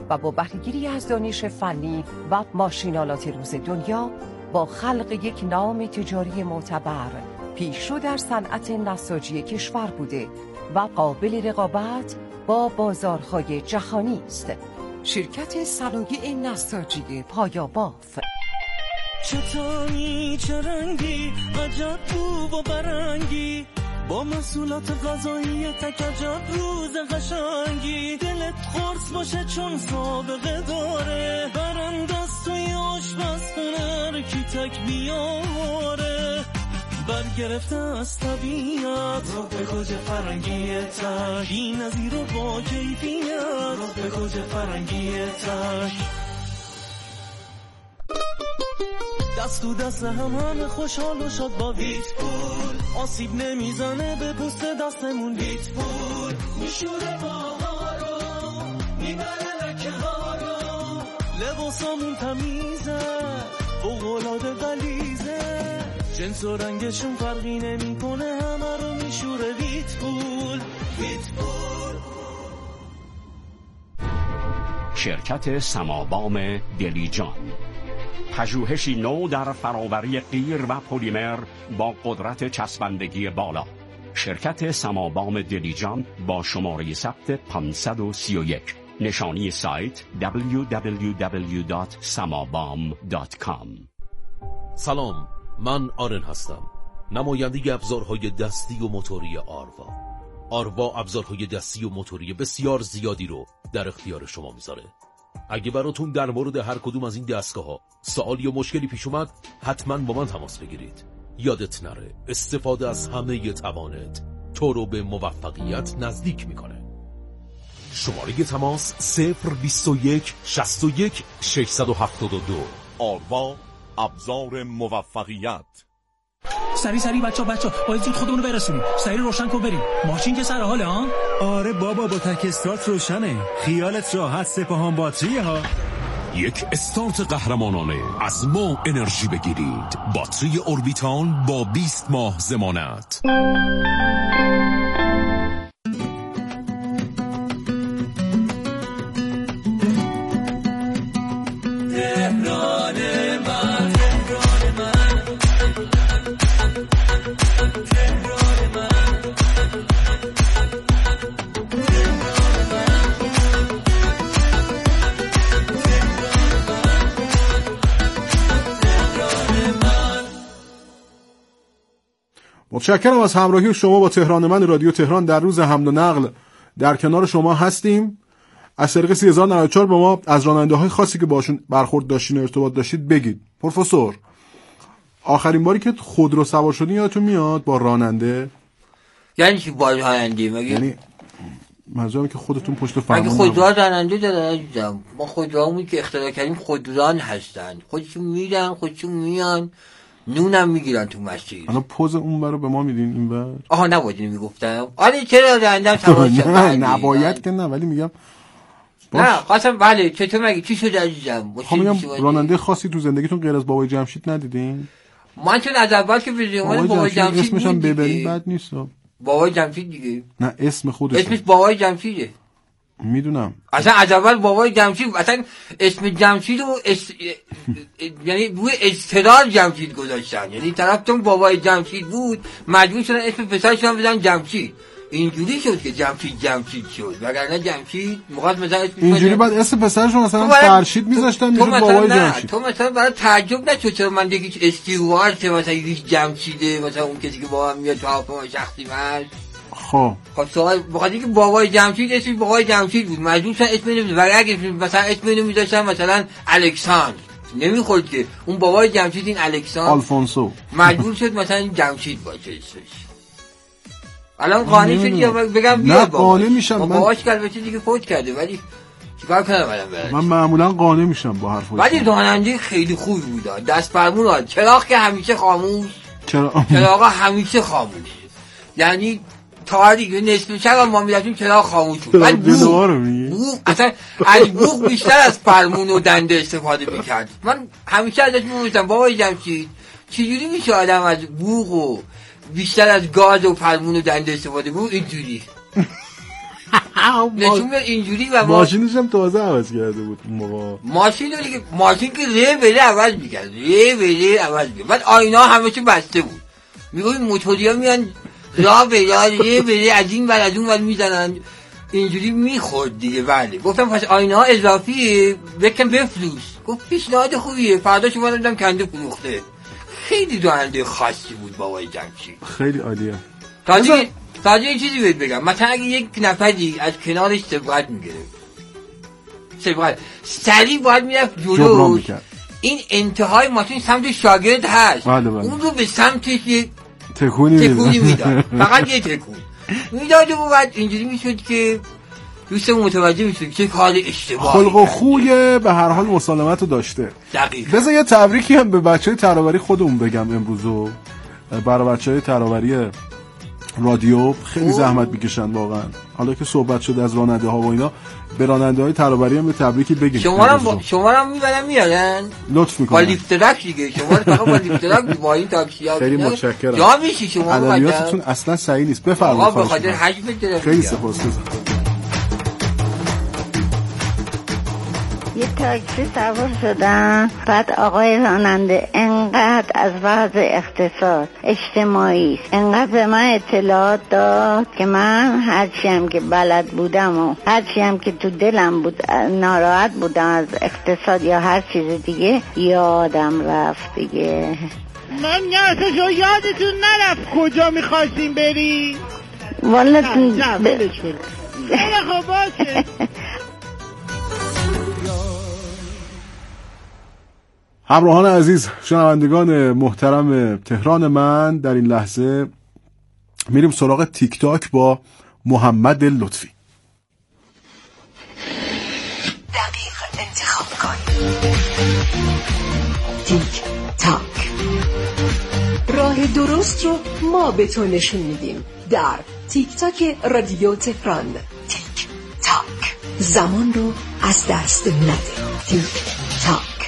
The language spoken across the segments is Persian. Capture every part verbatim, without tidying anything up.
و با بهره‌گیری از دانش فنی و ماشین‌آلات روز دنیا با خلق یک نام تجاری معتبر پیشرو در صنعت نساجی کشور بوده و قابل رقابت با بازارهای جهانی است. شرکت صنایع نساجی پایاباف. چطانی چه رنگی عجب بو و برنگی با محصولات غذایی تک عجب روز قشنگی دلت خورس باشه چون سابقه داره براندست توی آشپزخونه کی تک بیاره برگرفته از طبیعت رو به گوجه فرنگی تک این نظیر رو با کیفیت رو به گوجه فرنگی تک دست تو دست هم همه خوشحال و شاد با ویت پول آسیب نمیزنه به پوست دستمون ویت پول میشوره باها رو میبره لکه ها رو لباسامون تمیزه فوق‌العاده غلیظه جنس و رنگشون فرقی نمیکنه همه رو میشوره ویت پول ویت پول. شرکت سمابام دلیجان، پژوهشی نو در فراوری قیر و پلیمر با قدرت چسبندگی بالا. شرکت سمابام دلیجان با شماره ثبت پانصد و سی و یک. نشانی سایت دبلیو دبلیو دبلیو دات سمابام دات کام. سلام، من آرن هستم، نماینده ابزارهای دستی و موتوری آروا. آروا ابزارهای دستی و موتوری بسیار زیادی رو در اختیار شما میذاره. اگه براتون در مورد هر کدوم از این دستگاه‌ها سوالی یا مشکلی پیش اومد، حتما با من تماس بگیرید. یادت نره استفاده از همه توانت تو رو به موفقیت نزدیک میکنه. شماره تماس صفر بیست و یک شصت و یک ششصد و هفتاد و دو. آروا، ابزار موفقیت. سری سری بچه بچه باید زود خودمونو برسونیم. سری روشن کن بریم. ماشین که سر حاله ها؟ آره بابا با تک استارت روشنه. خیالت راحت، سپاهان باتریه ها. یک استارت قهرمانانه از ما انرژی بگیرید. باتری اوربیتال با بیست ماه ضمانت. متشکرم از همراهی شما با تهران من رادیو تهران. در روز حمل و نقل در کنار شما هستیم. از طریق سه هزار و نود و چهار به ما از راننده‌های خاصی که باشون برخورد داشتین و ارتباط داشتید بگید. پروفسور، آخرین باری که خودرو سوار شدین یادتون میاد با راننده؟ یعنی چی با راننده؟ مگه یعنی منظورم که خودتون پشت فرمان. مگه خودرو راننده دارن عزیزم؟ ما خودروامون که اختراع کردیم خودران هستن، خودشون میرن خودشون میان، نونم میگیرن تو مسیر. الان پوز اون برو به ما میدین این بر. آها نباید اینو میگفتم. آره چرا رانندم سوار شد؟ نه نباید که نه، ولی میگم باش. نه خواستم بله. چطور مگه چی شده عزیزم؟ خب میگم راننده خاصی تو زندگیتون غیر از بابای جمشید ندیدین؟ من چون از اول که به زمان بابای جمشید اسمش هم ببرین بد نیست. بابای جمشید دیگه. نه اسم خودش. اسمش بابای جمشیده. میدونم. اصلا از اول بابای جمشید، اصلا اسم جمشید رو اس... یعنی روی اضطرار جمشید گذاشتن. یعنی طرف چون بابای جمشید بود مجبور شدن اسم پسرشون بزنن جمشید. اینجوری شد که جمشید جمشید شد، وگرنه جمشید مخاطب مثلا اسم اینجوری بعد اسم پسرشون مثلا فرشید میذاشتن میشد بابای جمشید. تو مثلا برای تعجب نشد چرا من دیگه استیوارت مثلا یکیش جمشیده، مثلا اون کسی که با هم میاد تو هواپیما شخصی من. خب خب سوال بخاطر که بابای جمشید اسمش بابای جمشید بود مجبور شدن اسم اینو بذارن. اگه مثلا اسم اینو میذاشتن مثلا الکساندر نمیخورد که اون بابای جمشید این الکساندر آلفونسو مجبور شد مثلا جمشید باشه اسمش. الان قانع شد یا بگم بیا بابا. نه قانع میشم. من باباش که البته دیگه فوت کرده ولی چیکار کنم الان؟ من معمولا قانع میشم با حرفش. ولی راننده خیلی خوب بود. دست فرمون داد. چراغ که همیشه خاموش. چرا چراغ همیشه خاموش. یعنی تاریک نصف شب ما میرفتیم چراغ خاموش بود. ولی بوق اصلا از بوق بیشتر از فرمون و دنده استفاده میکرد. من همیشه ازش میگفتم بابای جمشید چجوری میشه آدم از بوق و بیشتر از گاز و فرمون و دنده استفاده بود اینجوری؟ نشون میاد اینجوری و ماشینش هم تازه عوض کرده بود اون موقع. ماشین رو دیگه ماشین که ره بره عوض می‌کرد، ره بره عوض می‌کرد. بعد آینا همه چی بسته بود. میگم موتوریا میان راه به راه ره بره از این ور از اون ور میزنن اینجوری میخورد دیگه. بله گفتم پس آینه ها اضافی بکن بفروش. گفت پیشنهاد خوبیه. فردا شما رو دیدم کنده فروخته. خیلی دونده خاصی بود بابای جمشید، خیلی عالیه. تازه تازه یه چیزی بهت بگم، مثلا اگه یک نفری از کنارش سبقت میگرفت، سبقت سریع باید میرفت جلو، این انتهای ماشین سمت شاگرد هست، بله بله. اون رو به سمتش یک تکونی, تکونی میداد فقط یه تکون میداد و بعد اینجوری میشد که دوست متوجه میشد که کار اشتباهی. خلق و خوی به هر حال مسالمت رو داشته. دقیقاً. بذار یه تبریکی هم به بچهای تراوری خودمون بگم امروزو، برای بچهای تراوری رادیو خیلی زحمت میکشن واقعا. حالا که صحبت شد از راننده ها و اینا، به راننده های تراوری هم یه تبریکی بگیم. شما هم با... شما هم میبرن میارن لطف میکنن با لیفت ترک دیگه. شما رو فقط با لیفت ترک با این تاکسی ها خیلی متشکرم. جا میشی شما. ادبیاتتون اصلا صحیح نیست. بفرمایید. آقا به خاطر حجم داره. خیلی سپاسگزارم. یه تاکسی سوار شدم، بعد آقای راننده انقدر از وضع اقتصاد اجتماعی انقدر به من اطلاعات داد که من هرچی هم که بلد بودم و هرچی هم که تو دلم بود ناراحت بودم از اقتصاد یا هر چیز دیگه یادم رفت دیگه. من نه اصلا یادتون نرفت کجا میخواستیم بری؟ والا نه نه بلش بری خب باشه. همراهان عزیز، شنوندگان محترم تهران من، در این لحظه میریم سراغ تیک تاک با محمد لطفی. دقیق انتخاب کن. تیک تاک، راه درست رو ما به تو نشون میدیم در تیک تاک رادیو تهران. تیک تاک، زمان رو از دست نده. تیک تاک.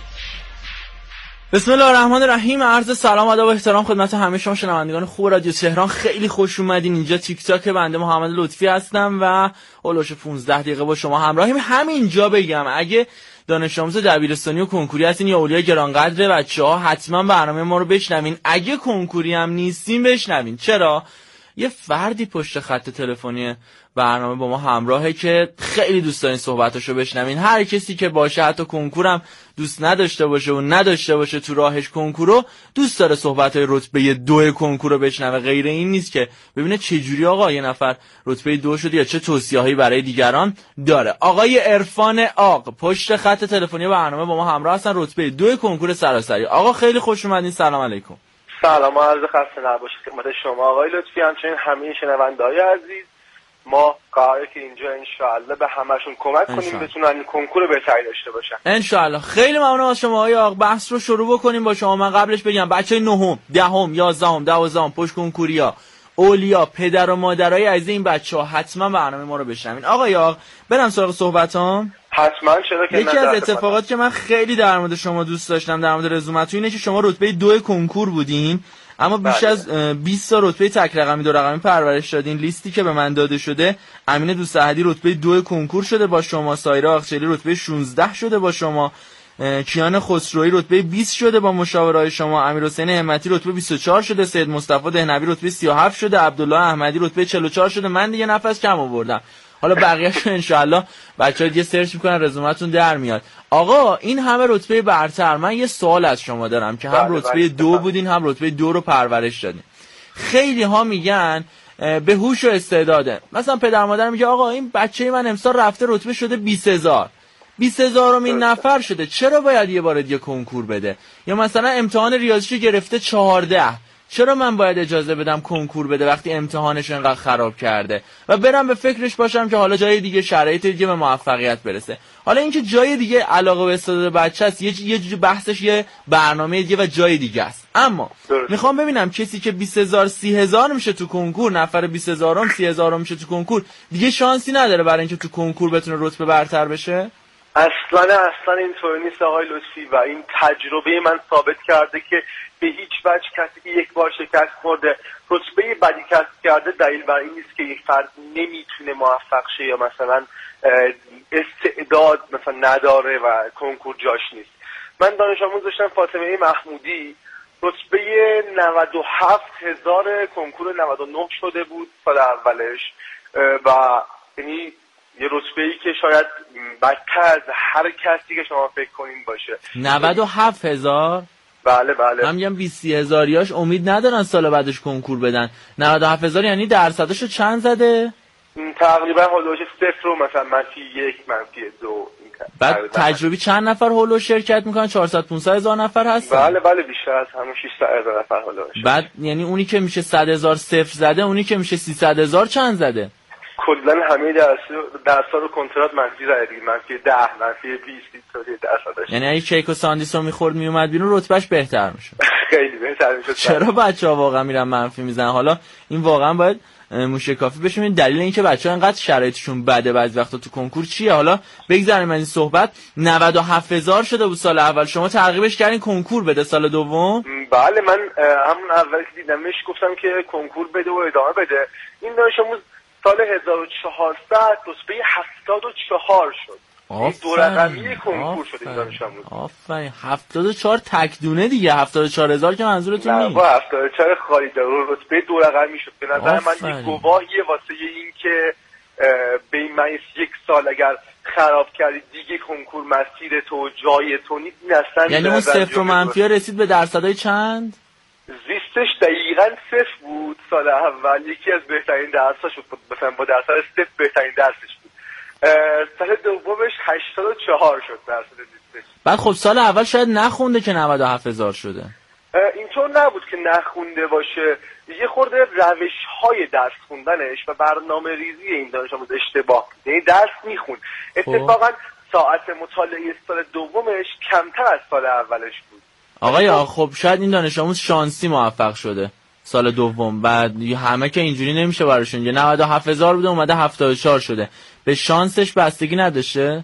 بسم الله الرحمن الرحیم. عرض سلام و ادب و احترام خدمت همه شما شنوندگان خوب رادیو تهران. خیلی خوش اومدین. اینجا تیک تاک بنده محمد لطفی هستم و اولش پانزده دقیقه با شما همراهیم. همینجا بگم اگه دانش آموز دبیرستانی و کنکوری هستین یا اولیای گرانقدر بچه‌ها، حتما برنامه ما رو بشنوین. اگه کنکوری هم نیستین بشنوین. چرا؟ یه فردی پشت خط تلفنی برنامه با ما همراهه که خیلی دوست دارین صحبتاشو بشنوین. هر کسی که باشه، حتی کنکورم دوست نداشته باشه و نداشته باشه تو راهش کنکورو، دوست داره صحبتای رتبه دو کنکورو بشنوه. غیر این نیست که ببینه چه جوری آقا یه نفر رتبه دو شده یا چه توصیه‌هایی برای دیگران داره. آقای عرفان آق پشت خط تلفنی برنامه با ما همراه هستن، رتبه دو کنکور سراسری. آقا خیلی خوش اومدین. سلام علیکم. سلام و عرض خسته نباشید خدمت شما آقای لطفی، همچنین همه شنونده‌های عزیز. ما قراره که اینجا انشاءالله به همشون کمک کنیم بتونن کنکور بهتری داشته باشن انشاءالله. خیلی ممنونم از شما آقای آق. بحث رو شروع بکنیم با شما. من قبلش بگم بچهای نهم، دهم، یازدهم، دوازدهم، پشت کنکوریا، اولیا، پدر و مادرای عزیز این بچه‌ها حتما برنامه ما رو بشنوین. آقای آق برم سراغ صحبتام. حتما. چرا که یکی از اتفاقاتی که من خیلی در مورد شما دوست داشتم در مورد رزومتون اینه که شما رتبه دو کنکور بودین، اما بیش بله. از بیست تا رتبه تک رقمی دو رقمی پرورش دادین. لیستی که به من داده شده، امین دوست احدی رتبه دو کنکور شده با شما، سایره آقچلی رتبه شانزده شده با شما، کیان خسروی رتبه بیست شده با مشاورای شما، امیرحسین همتی رتبه بیست و چهار شده، سید مصطفی دهنوی رتبه سی و هفت شده، عبدالله احمدی رتبه چهل و چهار شده. من دیگه نفس کم آوردم. حالا بقیه‌شو انشالله بچه‌ها دیگه سرچ میکنن رزومتون در میاد. آقا این همه رتبه برتر، من یه سوال از شما دارم که هم رتبه دو بودین هم رتبه دو رو پرورش دادین. خیلی ها میگن به هوش و استعداده. مثلا پدر مادر میگه آقا این بچه من امسال رفته رتبه شده بیست هزار بیست هزارمین نفر شده، چرا باید یه بار دیگه کنکور بده؟ یا مثلا امتحان ریاضیشو گرفته چهارده، چرا من باید اجازه بدم کنکور بده وقتی امتحانش انقدر خراب کرده و برم به فکرش باشم که حالا جای دیگه شرایط دیگه به موفقیت برسه. حالا اینکه جای دیگه علاقه به استعداد بچه است، یه یه جوری بحثش یه برنامه دیگه و جای دیگه است. اما میخوام ببینم کسی که بیست هزار سی هزار میشه تو کنکور، نفر بیست هزارم سی هزارم میشه تو کنکور، دیگه شانسی نداره برای اینکه تو کنکور بتونه رتبه برتر بشه؟ اصلا اصلا اینطور نیست آقای لطفی و این تجربه من ثابت کرده که به هیچ وجه کسی که یک بار شکست خورده رتبه بدی کسب کرده دلیل بر این نیست که یک فرد نمیتونه موفق شه یا مثلا استعداد مثلا نداره و کنکور جاش نیست. من دانش آموز داشتم فاطمه محمودی، رتبه نود و هفت هزار کنکور نود و نه شده بود سال اولش و یعنی یه رتبه‌ای که شاید بدتر از هر کسی که شما فکر کنین باشه. نود و هفت هزار؟ بله بله. من میگم بیست هزاریاش امید ندارن سال بعدش کنکور بدن. نود و هفت هزار یعنی درصدشو چند زده؟ تقریبا هولوش صفر و مثلا منفی یک منفی دو. بعد تجربی چند نفر هولو شرکت میکنن؟ چهارصد پانصد هزار نفر هستن؟ بله بله بیشتر از همون ششصد هزار نفر هولوش. بعد یعنی اونی که میشه صد هزار صفر زده، اونی که میشه سیصد هزار چند زده؟ کلا همه درس‌ها رو کنترات منفی زده، منفی ده، منفی بیست اینطوری درصدش. یعنی اگه کیک و ساندیس رو میخورد میومد بیرون رتبهش بهتر میشد. خیلی بهتر میشد. چرا بچه‌ها واقعا میرن منفی میزنن؟ حالا این واقعا باید موشکافی بشیم. این دلیل اینکه بچه‌ها اینقدر شرایطشون بده بعضی وقتا تو کنکور چیه؟ حالا بگذاریم از این صحبت. نود و هفت هزار شده بود سال اول، شما ترغیبش کردین کنکور بده سال دوم؟ بله من همون اول که دیدمش گفتم که کنکور بده و ادامه بده. این دانش آموز سال هزار و چهارصد رتبه هفتاد و چهار شد. این دو رقمی کنکور شد این دانش آموز. آفرین. هفتاد و چهار تک دونه دیگه. هفتاد و چهار هزار که منظورتون نیست؟ نه با هفتاد و چهار خالی داره، رتبه دو رقمی شد. به نظر من یک گواهیه واسه این که به این معنی یک سال اگر خراب کردی دیگه کنکور مسیر تو جای تو نیست. این اصلا یعنی اون صفر و منفی رسید به درصدای چند؟ زیستش دقیقاً صفر بود سال اول، یکی از بهترین درس‌ها شد، مثلا با درصد صفر بهترین درسش بود. سال دومش هشتاد و چهار شد درصد زیستش. بعد خب سال اول شاید نخونده که نود و هفت هزار شده. اینطور نبود که نخونده باشه، یه خورده روش‌های درس خوندنش و برنامه ریزی این دانش آموز اشتباه بود. یعنی درس میخوند، اتفاقاً ساعت مطالعه سال دومش کمتر از سال اولش بود. آقای خب شاید این دانش آموز شانسی موفق شده سال دوم، بعد همه که اینجوری نمیشه براشون. یه نود و هفت هزار بوده اومده هفتاد و چهار شده، به شانسش بستگی نداشته؟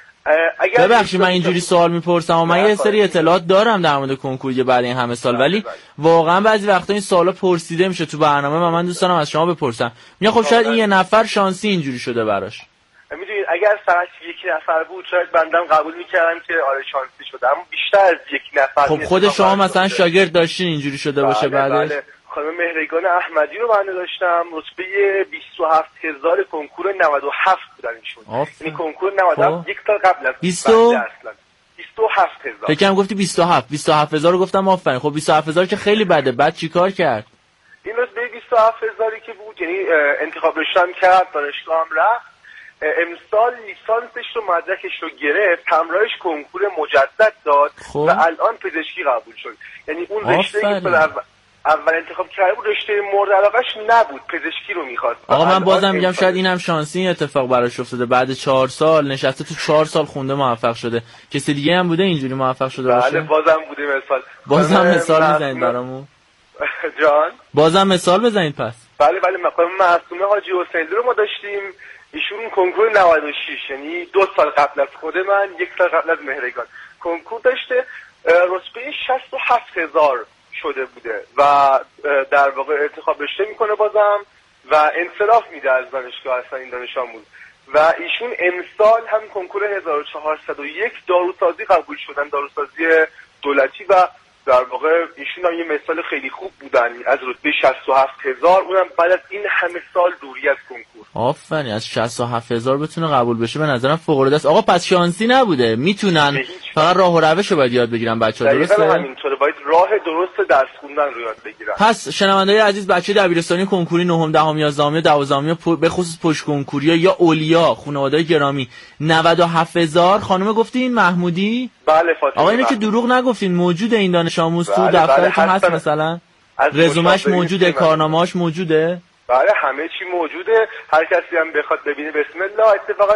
ببخشید من اینجوری سوال میپرسم و من یه سری اطلاعات دارم در مورد کنکور بعد این همه سال، ولی واقعا بعضی وقتا این سوالا پرسیده میشه تو برنامه و من دوست دارم از شما بپرسم. میگم خب شاید این یه نفر شانسی اینجوری شده براش. میدونید اگر فقط یک نفر بود شاید بندم قبول میکردم که آره شانسی شده، اما بیشتر از یک نفر. خب خود شما مثلا شاگرد داشتین اینجوری شده بله باشه بعدش؟ بله. خانم مهرگان احمدی رو بنده داشتم، رتبه بیست و هفت هزار کنکور نود و هفت بودن ایشون. یعنی کنکور نود و هفت یک سال قبل از بیست و بیست و هفت هزار. فکر کنم گفتی بیست و هفت بیست و هفت هزار رو گفتم آفرین. خب بیست و هفت هزار که خیلی بده، بعد چیکار کرد؟ این رتبه بیست و هفت هزاری که بود یعنی انتخاب رشته کرد، دانشگاه هم رفت، امسال لیسانسش رو مدرکش رو گرفت، همراهش کنکور مجدد داد خب. و الان پزشکی قبول شد. یعنی اون رشته که اول, اول انتخاب کرده بود رشته مورد علاقه‌اش نبود، پزشکی رو می‌خواست. آقا من بازم میگم شاید اینم شانسی این اتفاق براش افتاده، بعد چهار سال نشسته تو چهار سال خونده موفق شده. کسی دیگه هم بوده اینجوری موفق شده باشه؟ بله بازم بوده مثال. بازم مثال میزنید برامون؟ جان بازم مثال بزنید پس. بله بله مثلا معصومه حاجی حسینی رو ما داشتیم، ایشون کنکور نود و شش یعنی دو سال قبل از خود من، یک سال قبل از مهرگان کنکور داشته، رتبه شصت و هفت هزار شده بوده و در واقع انتخاب رشته میکنه بازم و انصراف میده از دانشگاه اصلا این دانش آموز و ایشون امسال هم کنکور هزار و چهارصد و یک داروسازی قبول شدن، داروسازی دولتی، و در واقع ایشون هم یه مثال خیلی خوب بودن از رتبه شصت و هفت هزار، اونم بعد از این همه سال دوری از کنکور. آفرین، از شصت و هفت هزار بتونه قبول بشه به نظرم فوق العاده است. آقا پس شانسی نبوده، میتونن فقط راه و روش رو باید یاد بگیرن بچه‌ها، درسته؟ دقیقاً همینطوره، باید راه درست درس خوندن رو یاد بگیرن. پس شنونده‌های عزیز، بچه دبیرستانی کنکوری نهم دهم یازدهم دوازدهم به خصوص پشت کنکوری یا اولیا خانواده‌های گرامی نود و هفت هزار خانم گفتین محمودی؟ بله فاطمه. آقا اینو که دروغ نگفتین، موجود این دانش آموز تو دفترتون هست مثلا؟ رزومش موجوده، کارنامه‌اش موجوده؟ بله همه چی موجوده، هر کسی هم بخواد ببینه بسم الله. اتفاقا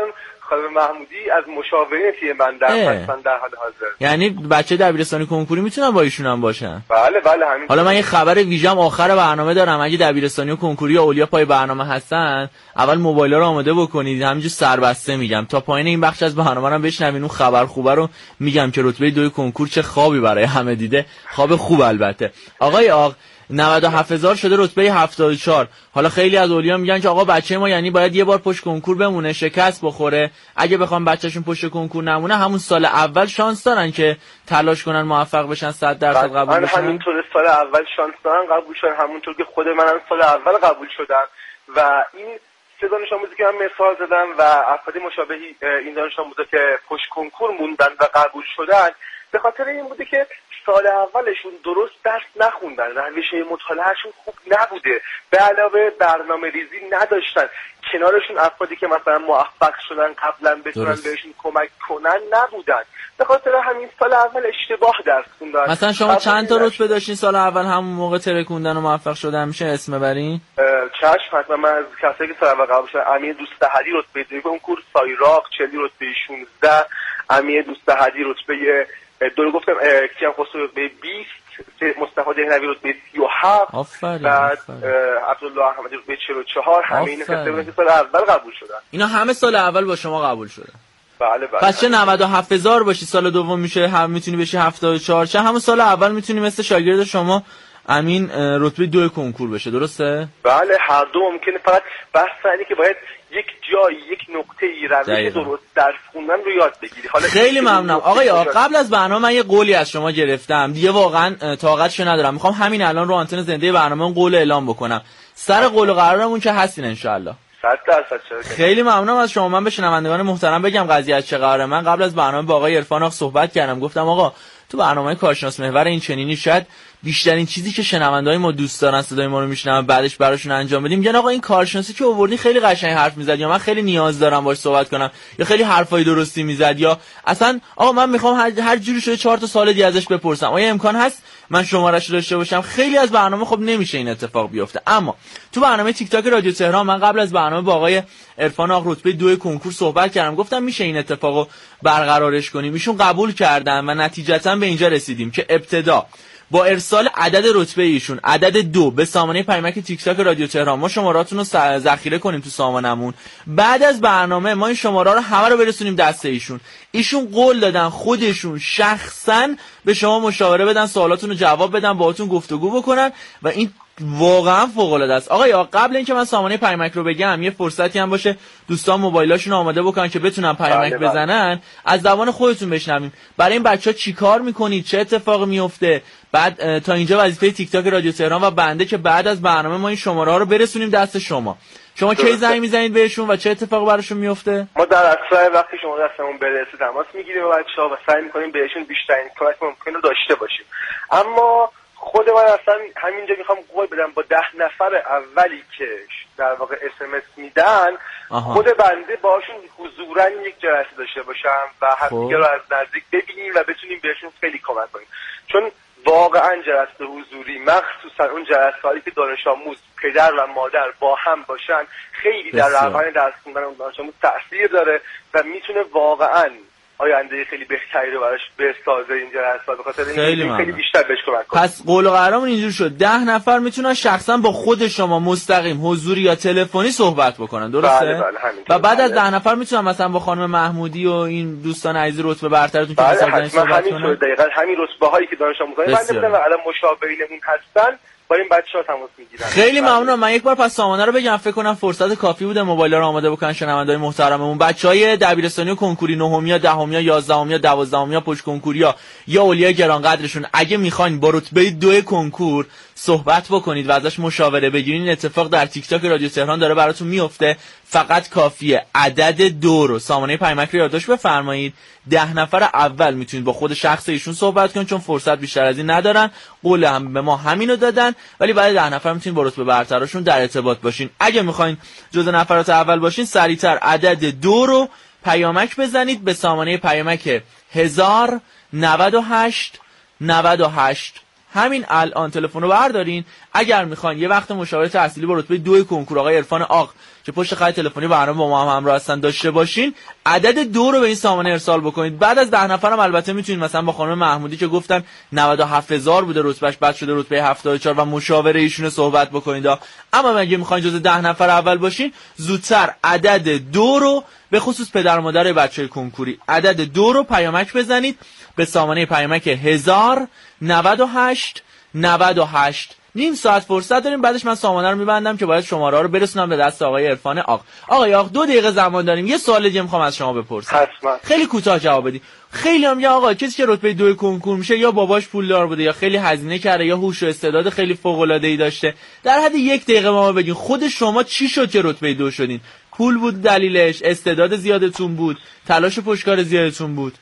خانم محمودی از مشاورین تیم من در هستن در حال حاضر. یعنی بچه دبیرستانی کنکوری میتونن با ایشون هم باشن؟ بله بله همین. حالا من یه خبر ویژه‌ام آخر برنامه دارم، اگه دبیرستانی و کنکوری یا اولیا پای برنامه هستن اول موبایل‌ها رو آماده بکنید، همینجوری سربسته میگم تا پایین این بخش از برنامه رو بشنوین. اون خبر خوبه رو میگم که رتبه دو کنکور چه خوابی برای همه دیده، خواب خوب البته. آقای آق نود و هفت هزار شده رتبه هفتاد و چهار. حالا خیلی از اولیا میگن که آقا بچه ما یعنی باید یه بار پشت کنکور بمونه، شکست بخوره، اگه بخوام بچه‌شون پشت کنکور نمونه همون سال اول شانس دارن که تلاش کنن موفق بشن صد درصد قبول بشن. همینطور سال اول شانس دارن قبول شدن، همونطور که خود منم سال اول قبول شدم و این سه دانش آموزی که من مثال زدم و افراد مشابهی این دانش آموزا که پشت کنکور موندن و قبول شدن به خاطر این بوده که سال اولشون درست درس نخوندن، روش مطالعهشون خوب نبوده، به علاوه برنامه ریزی نداشتن، کنارشون افرادی که مثلا موفق شدن قبلا بتونن بهشون کمک کنن نبودن، به خاطر همین سال اول اشتباه درس خوندن. مثلا شما چند تا رتبه داشتین سال اول همون موقع ترکوندن و موفق شدن؟ میشه اسم ببرین؟ چشم حتما. من از کسایی که سال اول قبول شدن امیر دوستهدی رتبه دو کنکور، سایراق چلی رتبه شانزده، امیر دوستهدی رتبه دو گفتم، کیان خسرو رتبه بیست، مصطفی دهنوی رتبه سی و هفت، بعد عبدالله احمدی رتبه چهل و چهار. همه این کسایی که سال اول قبول شدن. اینا همه سال اول با شما قبول شدن؟ بله بله. پس چه نود و هفت هزار باشی سال دوم میشه هم میتونی بشی هفتاد و چهار، چه همون سال اول میتونی مثل شاگرد شما امین رتبه دو کنکور بشه، درسته؟ بله هر دو ممکنه، فقط بحث اینه که باید یک جایی یک نقطه‌ای روش درست درس خوندن رو یاد بگیری. حالا خیلی ممنونم آقای آقا. قبل از برنامه من یه قولی از شما گرفتم دیگه، واقعا طاقتشو ندارم، میخوام همین الان رو آنتن زنده برنامه اون قول اعلام بکنم. سر قول و قرارمون که هستین ان شاء الله. صد درصد. خیلی ممنونم از شما. من به شنوندگان محترم بگم قضیه از چه قراره. من قبل از برنامه با آقای عرفان آق صحبت کردم، گفتم آقا تو برنامه کارشناس محور این چنینی شاید بیشترین چیزی که شنونده‌های ما دوست دارن صدای ما رو میشنون بعدش براشون انجام بدیم، میگن آقا این کارشناسی که آوردین خیلی قشنگ حرف میزد، یا من خیلی نیاز دارم باهاش صحبت کنم، یا خیلی حرفای درستی میزد، یا اصلا آقا من میخوام هر, هر جوری شده چهار تا سال دیگه ازش بپرسم، آیا امکان هست من شماره‌اش رو داشته باشم؟ خیلی از برنامه خب نمیشه این اتفاق بیفته. اما تو برنامه تیک تاک رادیو تهران من قبل از برنامه با آقای عرفان آق رتبه دو کنکور صحبت کردم، گفتم میشه این اتفاقو برقرارش کنیم. ایشون قبول کردن و نتیجتا به اینجا رسیدیم که ابتدا با ارسال عدد رتبه ایشون عدد دو به سامانه پیامک تیک تاک رادیو تهران ما شماراتون رو ذخیره کنیم تو سامانمون. بعد از برنامه ما این شماره رو همه رو برسونیم دست ایشون. ایشون قول دادن خودشون شخصا به شما مشاوره بدن، سوالاتون رو جواب بدن، باهاتون گفتگو بکنن و این واقعا فوق العاده است. آقا قبل اینکه من سامانه پیامک رو بگم یه فرصتی هم باشه دوستان موبایلاشون آماده بکنن که بتونن پیامک بزنن، از زبان خودتون بشنویم. برای این بچه‌ها چیکار میکنید؟ چه اتفاقی میفته؟ بعد تا اینجا وظیفه تیک تاک رادیو تهران و بنده که بعد از برنامه ما این شماره ها رو برسونیم دست شما. شما کی زنگ میزنید بهشون و چه اتفاقی براشون میفته؟ ما در اصل وقتی شما دستمون برسه تماس میگیریم با بچه‌ها و سعی میکنیم بهشون بیشترین کمک ممکن رو داشته باشیم. اما خود من اصلا همینجا میخوام قول بدم با ده نفر اولی که در واقع اس ام اس میدن آها. خود بنده باشون حضوراً یک جلسه داشته باشم و همدیگه رو از نزدیک ببینیم و بتونیم بهشون خیلی کمک کنیم، چون واقعا جلسه حضوری مخصوصا اون جلسه‌هایی که دانش آموز پدر و مادر با هم باشن خیلی در روند درس خوندن اون دانش آموز تاثیر داره و میتونه واقعا آینده خیلی بهتری رو براش بسازه این جلسات، به خاطر اینکه خیلی بیشتر بهش کمک کنه. پس قول و قرارمون اینجوری شد ده نفر میتونن شخصا با خود شما مستقیم حضوری یا تلفنی صحبت بکنن، درسته؟ بله بله و بعد بله. از ده نفر میتونن مثلا با خانم محمودی و این دوستان عزیز رتبه برترتون که مثلا بله صحبت کنن. دقیقاً همین رتبه هایی که دانش آموزان بنده بودن و الان مشاورینمون هستن با این بچه‌ها تماس میگیرن. خیلی ممنونم. من یک بار پس سامانه رو بگم، فکر کنم فرصت کافی بوده موبایل رو آماده بکنن شنونده‌های محترممون. بچهای دبیرستانی و کنکوری نهمیا، دهمیا، یازدهمیا، دوازدهمیا پشت کنکوریا یا اولیای گرانقدرشون اگه میخواین با رتبه دو کنکور صحبت بکنید و ازش مشاوره بگیرین، این اتفاق در تیک تاک رادیو تهران داره براتون میفته. فقط کافیه عدد دو رو سامانه پیامک رو یادداشت بفرمایید. ده نفر اول میتونید با خود شخص ایشون صحبت کنید چون فرصت بیشتر از این ندارن. قول هم به ما همینو دادن، ولی بعد ده نفر میتونید با رتبه برترشون در ارتباط باشین. اگه میخواین جزء نفرات اول باشین سریعتر عدد دو رو پیامک بزنید به سامانه پیامک هزار نود و هشت نود و هشت. همین الان تلفن رو بردارین. اگر میخواین یه وقت مشاوره تحصیلی با رتبه دو کنکور آقای عرفان آق که پشت خط تلفنی برنامه با ما هم همراه هستن داشته باشین، عدد دو رو به این سامانه ارسال بکنید. بعد از ده نفر هم البته میتونید مثلا با خانم محمودی که گفتن نود و هفت هزار بوده رتبهش، بعد شده رتبه هفتاد و چهار و مشاوره ایشون صحبت بکنید. اما اگه میخواین جز ده نفر اول باشین، زودتر عدد دو رو به خصوص پدر مادر بچهای کنکوری عدد دو رو پیامک بزنید به سامانه پیامک هزار نود و هشت نود و هشت. نیم ساعت فرصت داریم، بعدش من سامانه رو میبندم که باید شماره ها رو برسونم به دست آقای عرفان آق. آقای آق دو دقیقه زمان داریم، یه سوال دیگه میخوام از شما بپرسم. حتما. خیلی کوتاه جواب بدید. خیلی هم یا آقا کسی که رتبه دو کنکور میشه یا باباش پولدار بوده یا خیلی هزینه کرده یا هوش و استعداد خیلی فوق العاده ای داشته. در حد یک دقیقه ما بگین خود شما چی شد که رتبه دو شدین؟ پول بود دلیلش، استعداد زیادتون بود، تلاش پشتکار زیادتون بود؟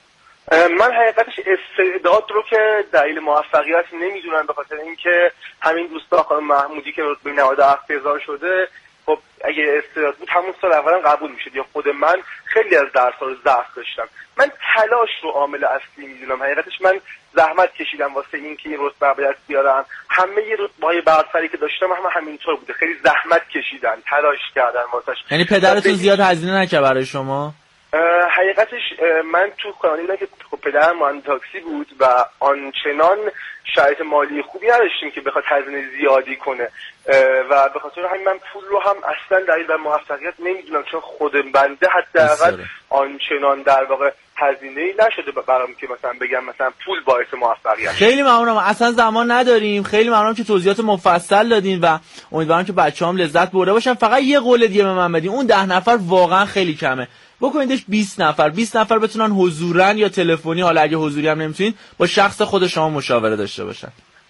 من حقیقتش استعداد رو که دلیل موفقیت نمیدونم، به خاطر اینکه همین دوستا خانم محمودی که رتبه نود و هفت هزار شده، خب اگه استعداد بود همون سال اولا قبول میشد. یا خود من خیلی از درس‌ها رو ضعف داشتم. من تلاش رو عامل اصلی میدونم. حقیقتش من زحمت کشیدم واسه اینکه این رتبه باید بیارم. همه ی رتبه‌های برتری که داشتم هم همینطور بوده. خیلی زحمت کشیدن، تلاش کردن واسش. یعنی پدرتون زیاد هزینه نکرد برای شما؟ حقیقتش من تو خانواده بودم که پدرم مهندس تاکسی بود و آنچنان شرایط مالی خوبی نداشتیم که بخواد هزینه زیادی کنه و به خاطر همین من پول رو هم اصلا دلیل بر موفقیت نمیدونم، چون خود بنده حداقل آنچنان در واقع هزینه‌ای نشده برام که مثلا بگم مثلا پول باعث موفقیت. خیلی ممنونم، اصلا زمان نداریم. خیلی ممنونم که توضیحات مفصل دادین و امیدوارم که بچه‌هام لذت برده باشن. فقط یه قول دیگه به من بدین، اون ده نفر واقعا خیلی کمه، بکنیدش بیست نفر بیست نفر بتونن حضوراً یا تلفنی، حالا اگه حضوری هم نمیتونین، با شخص خود شما مشاوره داشته باشن.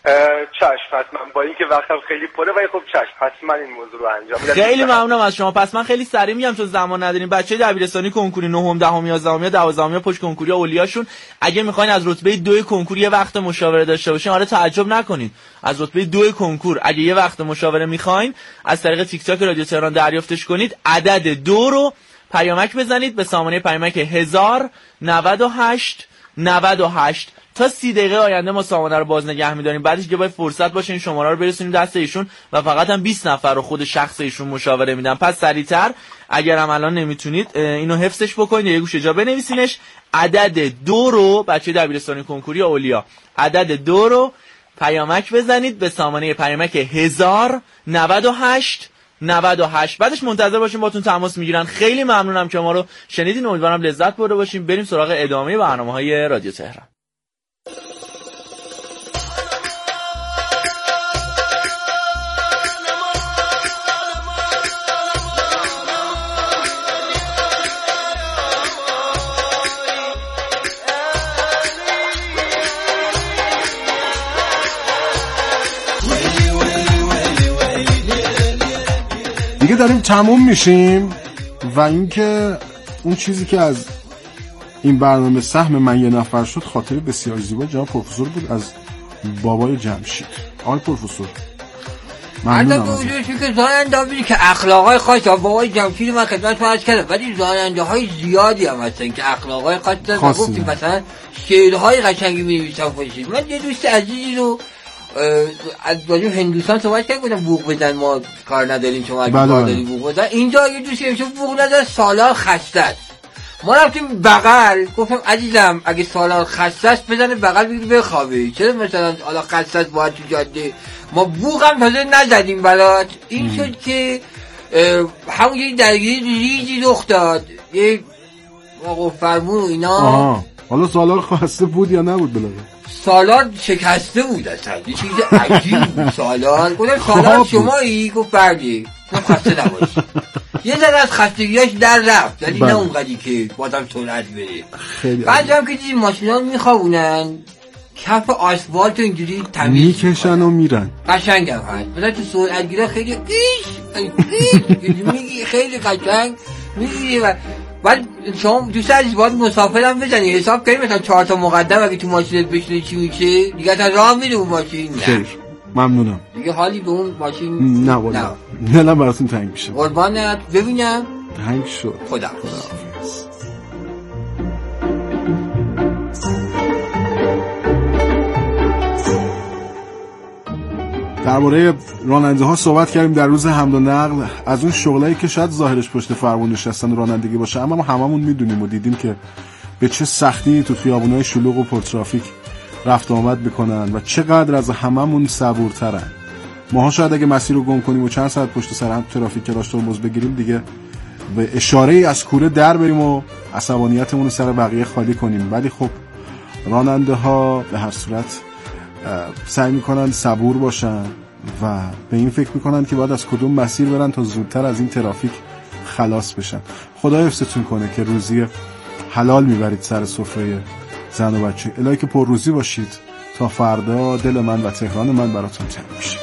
چشم حتما، با اینکه وقتم خیلی پره ولی خب چشم حتما این موضوع رو انجام میدم. خیلی ممنونم از شما. پس من خیلی سریع میگم چون زمان نداریم. بچه‌های دبیرستانی کنکوری نهم دهم یازدهم دوازدهم پشت کنکوری اولیاشون اگه میخواین از رتبه دو کنکور یه وقت مشاوره داشته باشین، حالا تعجب نکنید. از رتبه دو کنکور اگه یه وقت مشاوره میخواین از طریق تیک تاک رادیو تهران دریافتش کنید. عدد دو رو پیامک بزنید به سامانه پیامک هزار نود و هشت نود و هشت. تا سی دقیقه آینده ما سامانه رو باز نگه می‌داریم، بعدش که باید فرصت باشه این شماره رو برسونیم دست ایشون و فقط هم بیست نفر رو خود شخص ایشون مشاوره میدن. پس سریعتر اگر هم الان نمیتونید اینو حفظش بکنید یا یه گوشه جا بنویسینش. عدد دو رو بچه دبیرستانی کنکوری اولیا عدد دو رو پیامک بزنید به سامانه پیامک هزار نود و هشت نود و هشت. بعدش منتظر باشیم باتون تماس میگیرن. خیلی ممنونم که ما رو شنیدین، امیدوارم لذت برده باشیم. بریم سراغ ادامه برنامه‌های رادیو تهران. دیگه داریم تموم میشیم و اینکه اون چیزی که از این برنامه سهم من یه نفر شد خاطره بسیار زیبا جناب پروفسور بود از بابای جمشید. آقای پروفسور ممنونم از این که زاننده بودی که اخلاقای خاص بابای جمشید من خدمت عرض کردم، ولی زاننده های زیادی هم هستن که اخلاقای خاص دارن. گفتیم مثلا شعرهای قشنگی می‌نویسن باشید. من یه دوست عزیزی رو از راجع هندوستان صحبت کردم، گفتم بوق بزن ما کار نداریم شما اگه کار داری بوق بزن. اینجا یه دوستی میشه بوق نزن سالار خسته است. ما رفتیم بغل، گفتم عزیزم اگه سالار خسته است بزنه بغل بگیر بخوابه، چرا مثلا حالا خسته است باید تو جاده ما بوق هم تازه نزدیم برات. این شد که همون یه درگیری ریزی رخ داد، یه آقا فرمون اینا. آها حالا سالار خسته بود یا نبود بلاغه؟ سالار شکسته بود اصلا، یه چیز عجیب بود سالار. گفتم سالار شمایی؟ گفت بله. گفتم خسته نباشی. یه ذره از خستگیاش در رفت، ولی نه اونقدی که بازم سرعت بره. بعد هم که دیدی ماشینا میخوابونن کف آسفالت و اینجوری تمیز میکشن و میرن، قشنگ هم هست. مثلا تو سرعت گیرا خیلی ایش ایش میگی خیلی قشنگ میگی. ولی شما دوست عزیز باید مسافرم بزنی، حساب کنی مثلا چهار تا مقدم اگه تو ماشینت بشینی چی میشه دیگه، تا راه میره اون ماشین. خیر ممنونم دیگه حالی به اون ماشین نه والا نه نه براتون تنگ میشه. قربانت ببینم تنگ شد. خدا درباره راننده ها صحبت کردیم در روز حمل و نقل، از اون شغلایی که شاید ظاهرش پشت فرمون نشستن و رانندگی باشه، اما ما هممون میدونیم و دیدیم که به چه سختی تو خیابونای شلوغ و پرترافیک رفت و آمد میکنن و چقدر از هممون صبورترن. ماها شاید اگه مسیر رو گم کنیم و چند ساعت پشت سر هم ترافیک کلاش ترمز بگیریم، دیگه به اشاره از کوره در بریم و عصبانیتمون رو سر بقیه خالی کنیم، ولی خب راننده ها به هر صورت سعی میکنن صبور باشن و به این فکر میکنن که باید از کدوم مسیر برن تا زودتر از این ترافیک خلاص بشن. خدا حفظتون کنه که روزی حلال میبرید سر سفره زن و بچه. الهی که پر روزی باشید تا فردا دل من و تهران من براتون تنگ میشه.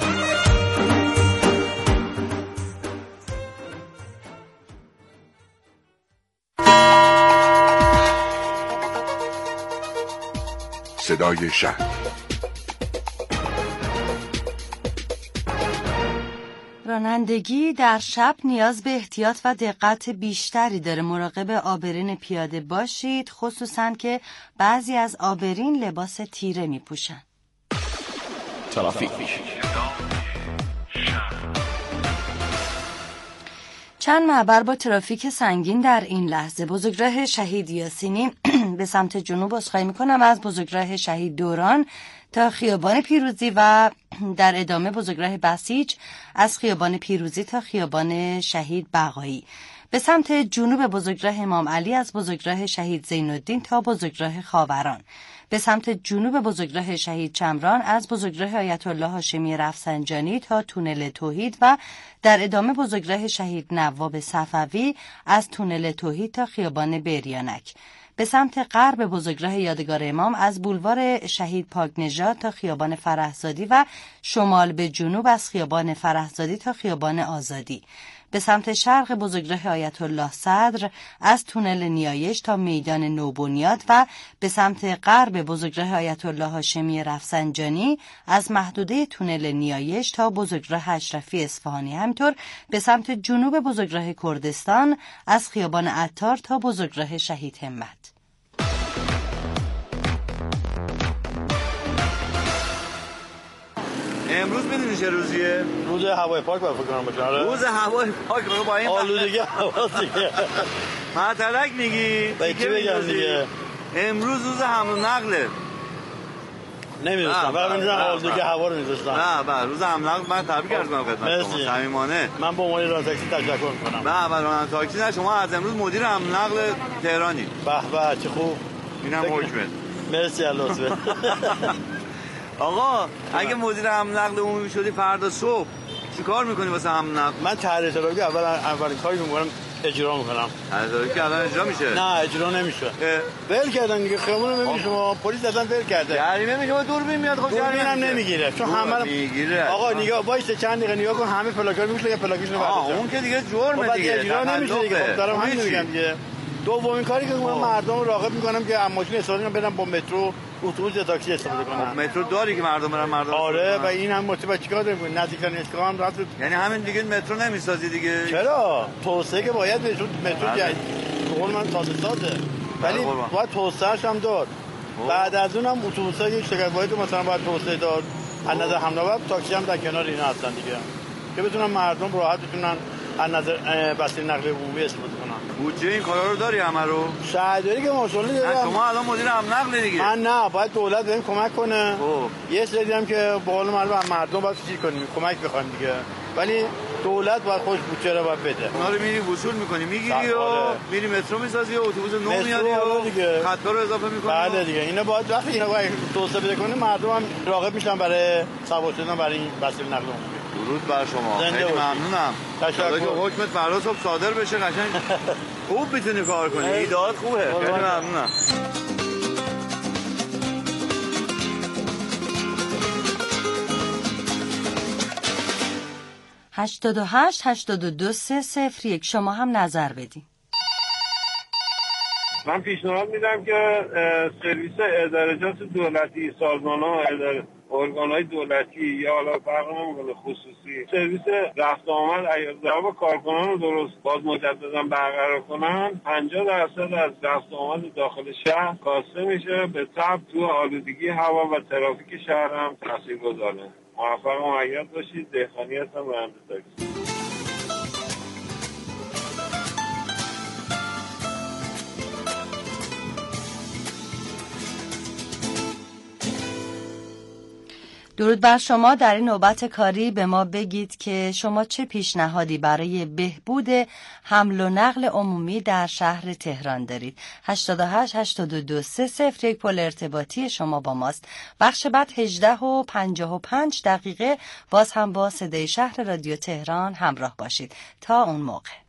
صدای شهر. رانندگی در شب نیاز به احتیاط و دقت بیشتری داره. مراقب آبرین پیاده باشید، خصوصا که بعضی از آبرین لباس تیره می پوشن. ترافیک. چند معبر با ترافیک سنگین در این لحظه. بزرگراه شهید یاسینی به سمت جنوب عذرخواهی میکنم از بزرگراه شهید دوران تا خیابان پیروزی و در ادامه بزرگراه بسیج از خیابان پیروزی تا خیابان شهید بقایی. به سمت جنوب بزرگراه امام علی از بزرگراه شهید زین‌الدین تا بزرگراه خاوران. به سمت جنوب بزرگراه شهید چمران از بزرگراه آیت الله هاشمی رفسنجانی تا تونل توحید و در ادامه بزرگراه شهید نواب صفوی از تونل توحید تا خیابان بریانک. به سمت غرب بزرگراه یادگار امام از بولوار شهید پاکنژاد تا خیابان فرهزادی و شمال به جنوب از خیابان فرهزادی تا خیابان آزادی. به سمت شرق بزرگراه آیت الله صدر از تونل نیایش تا میدان نوبنیاد و به سمت غرب بزرگراه آیت الله هاشمی رفسنجانی از محدوده تونل نیایش تا بزرگراه اشرفی اصفهانی. همینطور به سمت جنوب بزرگراه کردستان از خیابان عطار تا بزرگراه شهید همت. امروز میدونی چه روزیه؟ روز هوای پاک باید فکر کنم باشه. روز هوای پاک با این آلودگی هوا دیگه. مطلق میگی؟ چی بگم دیگه؟ امروز روز حمل و نقله. نمیدونستم. فقط میدونم آلودگی هوا رو میذاشتم. نه بله روز حمل و نقل من تبریک عرض می‌کنم خدمت شما. صمیمانه. من به عنوان راننده تاکسی تشکر می‌کنم. نه بله راننده تاکسی نه، شما از امروز مدیر حمل و نقل تهرانی. به به چه خوب. اینم حکمت. مرسی لطفه. آقا اگه مدیر حمل نقل عمومی شدی فردا صبح چیکار میکنی واسه حمل نقل؟ من طرح ترافیک اول اولین کاری میکنم اجرا میکنم. طرح ترافیک الان اجرا میشه؟ نه اجرا نمیشه. ول کردن دیگه خیابون رو ببین شما، پلیس اصلا ول کرده. جریمه میگه دوربین میاد. خب جریمه هم نمیگیره چون همه میگیره. آقا نگاه وایس چند دقیقه نگاه کن، همه پلاکار میشه که پلاکش رو برداشت. اون که دیگه جرمه دیگه. اجرا نمیشه دیگه. خب دارم همین میگم دیگه. دومین کاری که من مردم رو راغب میکنم که ماشین استفاده کنن، برن با مترو، اتوبوس یا تاکسی استفاده کنن. مترو داری که مردم برن مردم آره و این هم مترو چیکار داریم نزدیکترین ایستگاه هم راست. یعنی همین دیگه مترو نمیسازی دیگه؟ چرا توسعه که باید بهشون مترو جدید قول من تازه سازه ولی باید توسعه‌اش هم داد. بعد از اونم اتوبوس‌ها یک شرکت واحد مثلا باید توسعه داد. از نظر حمل و تاکسی هم در کنار اینا هستن دیگه که بتونن مردم راحت بتونن از نظر وسیله نقل عمومی استفاده کنن. بودجه این کارا رو داری همه رو؟ شهرداری که ماشاءالله دارم. شما الان مدیر حمل نقل دیگه. من نه باید دولت بهم کمک کنه. خب یه سری هم که به قول مردم مردم باید چیز کنیم کمک بخوایم دیگه، ولی دولت باید خوش بودجه رو باید بده. اونا رو میری وصول می‌کنی میگیری و میری مترو می‌سازی و اتوبوس نو میاری و خطا رو اضافه می‌کنی. بله دیگه اینا باید وقتی اینا باید توسعه بده کنه مردم هم راغب میشن برای سوار شدن برای این وسیله نقل عمومی. درود بر شما. خیلی ممنونم. تشکر. که حکمت فردا صبح صادر بشه قشنگ خوب میتونی کار کنی. ایده‌ات خوبه. خیلی ممنونم. هشتاد و هشت هشتاد و دو سه صفر یک شما هم نظر بدین. من پیشنهاد میدم که سرویس ادارجات دولتی، سازمان‌ها، ارگان‌های دولتی یا حالا فرق نمی‌کنه خصوصی، سرویس رفت آمد اگر با کارکنان رو درست باز مجددا برقرار کنن، پنجاه درصد از رفت آمد داخل شهر کاسته میشه، به تبع تو آلودگی هوا و ترافیک شهر هم تاثیرگذاره. موفق و مؤید باشید. دهقانی هستم، راننده تاکسی. درود بر شما. در این نوبت کاری به ما بگید که شما چه پیشنهادی برای بهبود حمل و نقل عمومی در شهر تهران دارید. هشتاد و هشت هشتاد و دو سه صفر یک پل ارتباطی شما با ماست. بخش بعد هجده و پنجاه و پنج دقیقه باز هم با صدای شهر رادیو تهران همراه باشید. تا اون موقع